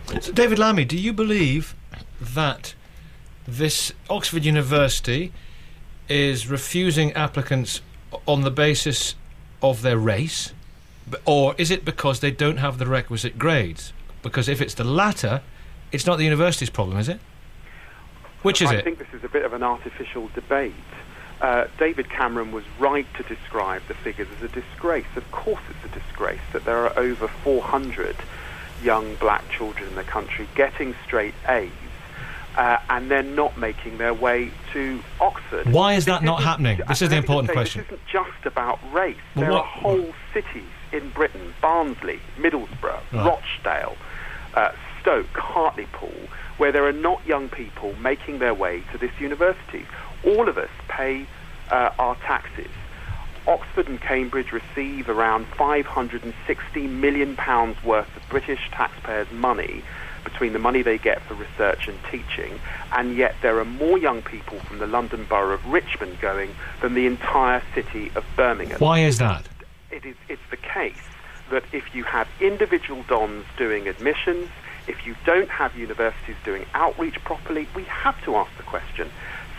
So David Lammy, do you believe that this Oxford University is refusing applicants on the basis of their race, or is it because they don't have the requisite grades? Because if it's the latter, it's not the university's problem, is it? Which is it? I think this is a bit of an artificial debate. David Cameron was right to describe the figures as a disgrace. Of course it's a disgrace that there are over 400 young black children in the country getting straight A's and then not making their way to Oxford. Why is that not happening? This is the important question. This isn't just about race. There are whole cities in Britain, Barnsley, Middlesbrough, Rochdale, Stoke, Hartlepool, where there are not young people making their way to this university. All of us pay our taxes. Oxford and Cambridge receive around £560 million worth of British taxpayers' money between the money they get for research and teaching, and yet there are more young people from the London Borough of Richmond going than the entire city of Birmingham. Why is that? It's the case that if you have individual dons doing admissions, if you don't have universities doing outreach properly, we have to ask the question.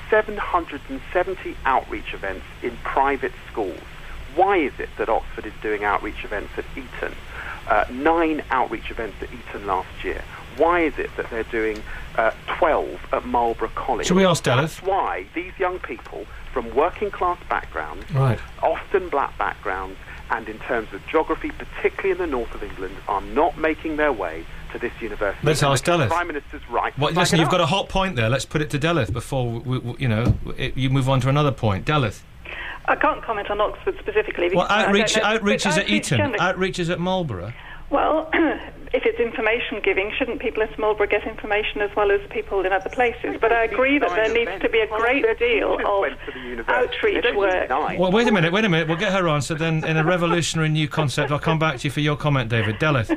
770 outreach events in private schools. Why is it that Oxford is doing outreach events at Eton? 9 outreach events at Eton last year. Why is it that they're doing 12 at Marlborough College? Shall we ask Delith? That's why these young people from working class backgrounds, often black backgrounds, and in terms of geography, particularly in the north of England, are not making their way to this university. Let's ask Delith. The Prime Minister's right. Well, listen, you've got a hot point there. Let's put it to Delith before you move on to another point. Delith. I can't comment on Oxford specifically. Well, outreach is at Eton. Outreach is at Marlborough. Well, if it's information giving, shouldn't people in Marlborough get information as well as people in other places? But I agree that there needs to be a great deal of outreach work. Well, wait a minute. We'll get her answer, then in a revolutionary new concept, I'll come back to you for your comment, David. Delith.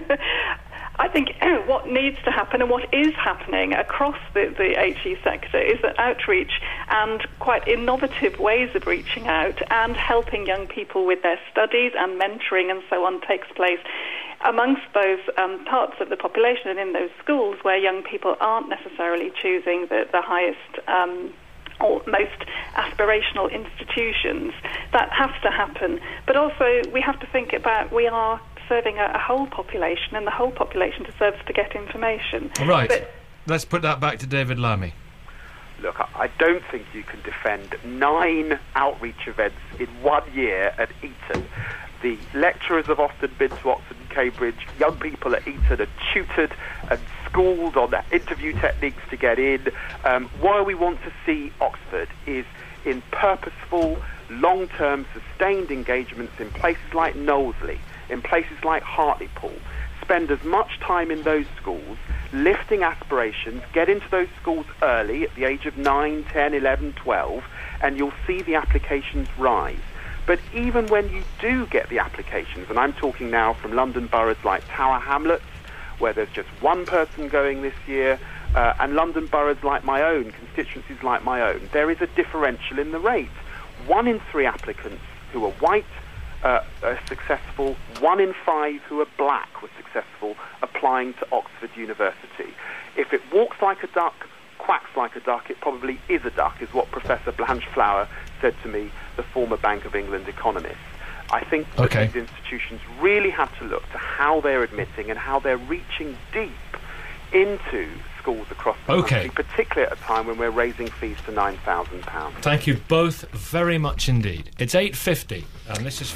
I think what needs to happen and what is happening across the HE sector is that outreach and quite innovative ways of reaching out and helping young people with their studies and mentoring and so on takes place amongst those parts of the population and in those schools where young people aren't necessarily choosing the highest or most aspirational institutions. That has to happen. But also we have to think about we are serving a whole population, and the whole population deserves to get information. Right. Let's put that back to David Lammy. Look, I don't think you can defend 9 outreach events in 1 year at Eton. The lecturers have often been to Oxford and Cambridge. Young people at Eton are tutored and schooled on interview techniques to get in. Why we want to see Oxford is in purposeful, long-term, sustained engagements in places like Knowsley, in places like Hartlepool. Spend as much time in those schools, lifting aspirations, get into those schools early at the age of 9, 10, 11, 12, and you'll see the applications rise. But even when you do get the applications, and I'm talking now from London boroughs like Tower Hamlets, where there's just one person going this year, and London boroughs like my own, constituencies like my own, there is a differential in the rate. 1 in 3 applicants who are white are successful. 1 in 5 who are black were successful applying to Oxford University. If it walks like a duck, quacks like a duck, it probably is a duck, is what Professor Blanche Flower said to me, the former Bank of England economist. I think that these institutions really have to look to how they're admitting and how they're reaching deep into schools across the country, particularly at a time when we're raising fees to £9,000. Thank you both very much indeed. It's 8:50, and this is